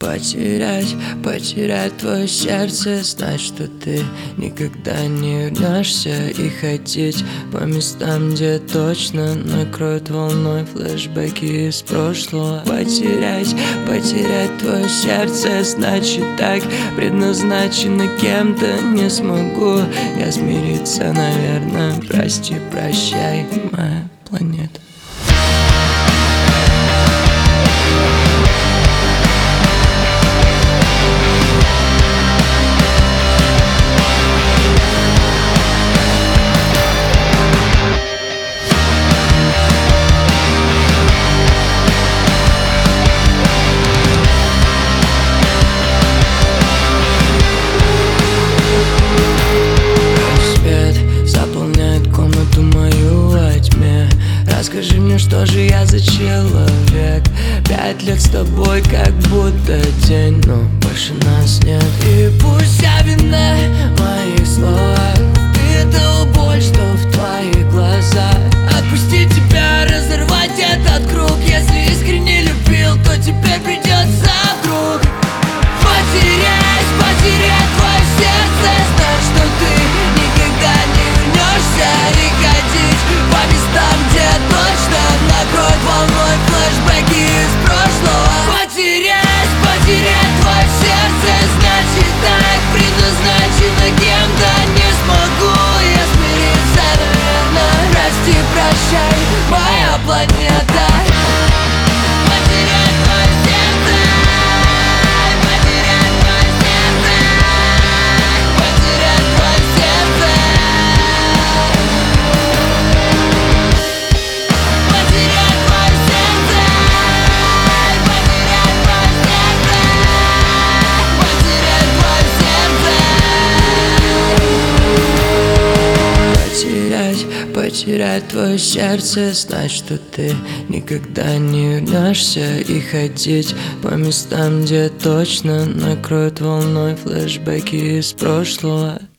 Потерять твое сердце, знать, что ты никогда не вернешься. И ходить по местам, где точно накроют волной флешбеки из прошлого. Потерять твое сердце, значит так предназначено кем-то. Не смогу я смириться, наверное. Прости, прощай, моя планета. Скажи мне, что же я за человек? 5 лет с тобой, как будто день, но больше нас нет. И пусть вся вина в моих словах, впитал боль, что в твоих глазах. Отпусти тебя, разорвать этот круг. Если искренне любил, то теперь придется вдруг потерять твое сердце. Знать, что ты никогда не вернешься. И ходить по местам, где точно накроет волной флешбеки из прошлого. Потерять твое сердце, значит так предназначено кем-то. Не смогу я смириться, наверное. Прости, прощай, моя планета. Потерять твое сердце, потерять твое сердце, потерять твое сердце. Потерять твое сердце, знать, что ты никогда не вернешься. И ходить по местам, где точно накроют волной флешбеки из прошлого.